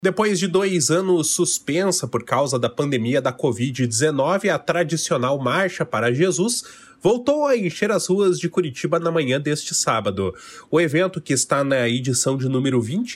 Depois de 2 anos suspensa por causa da pandemia da Covid-19, a tradicional Marcha para Jesus voltou a encher as ruas de Curitiba na manhã deste sábado. O evento, que está na edição de número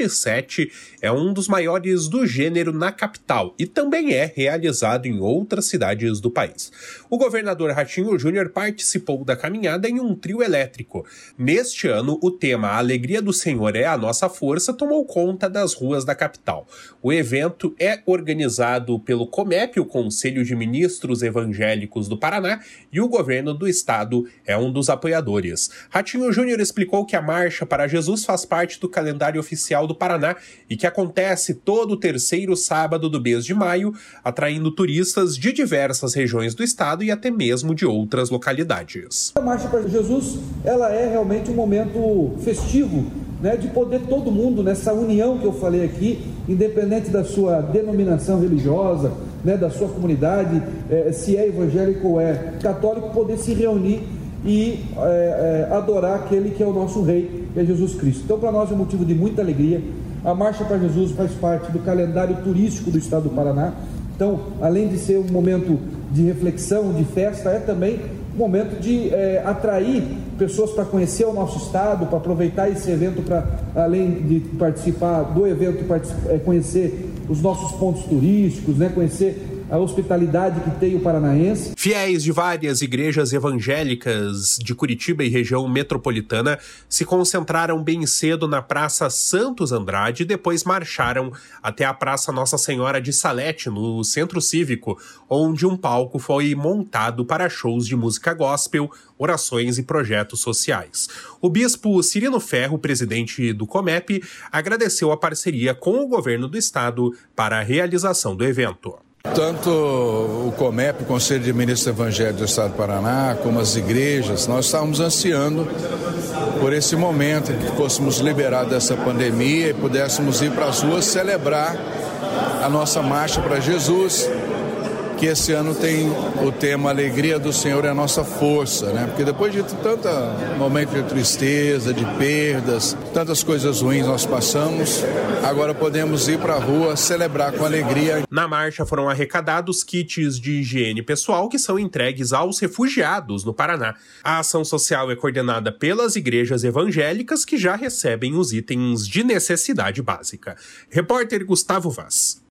27, é um dos maiores do gênero na capital e também é realizado em outras cidades do país. O governador Ratinho Júnior participou da caminhada em um trio elétrico. Neste ano, o tema A Alegria do Senhor é a Nossa Força tomou conta das ruas da capital. O evento é organizado pelo COMEP, o Conselho de Ministros Evangélicos do Paraná, e o governo do Estado é um dos apoiadores. Ratinho Júnior explicou que a Marcha para Jesus faz parte do calendário oficial do Paraná e que acontece todo o terceiro sábado do mês de maio, atraindo turistas de diversas regiões do estado e até mesmo de outras localidades. A Marcha para Jesus, ela é realmente um momento festivo, de poder todo mundo, nessa união que eu falei aqui, independente da sua denominação religiosa, da sua comunidade, se é evangélico ou é católico, poder se reunir e adorar aquele que é o nosso rei, que é Jesus Cristo. Então, para nós é um motivo de muita alegria. A Marcha para Jesus faz parte do calendário turístico do estado do Paraná. Então, além de ser um momento de reflexão, de festa, é também um momento de atrair pessoas para conhecer o nosso estado, para aproveitar esse evento, para, além de participar do evento, conhecer os nossos pontos turísticos, conhecer a hospitalidade que tem o paranaense. Fiéis de várias igrejas evangélicas de Curitiba e região metropolitana se concentraram bem cedo na Praça Santos Andrade e depois marcharam até a Praça Nossa Senhora de Salete, no Centro Cívico, onde um palco foi montado para shows de música gospel, orações e projetos sociais. O bispo Cirino Ferro, presidente do COMEP, agradeceu a parceria com o governo do estado para a realização do evento. Tanto o COMEP, o Conselho de Ministros Evangélicos do Estado do Paraná, como as igrejas, nós estávamos ansiando por esse momento em que fôssemos liberados dessa pandemia e pudéssemos ir para as ruas celebrar a nossa Marcha para Jesus, que esse ano tem o tema Alegria do Senhor é a Nossa Força, Porque depois de tanto momento de tristeza, de perdas, tantas coisas ruins nós passamos, agora podemos ir para a rua celebrar com alegria. Na marcha foram arrecadados kits de higiene pessoal que são entregues aos refugiados no Paraná. A ação social é coordenada pelas igrejas evangélicas que já recebem os itens de necessidade básica. Repórter Gustavo Vaz.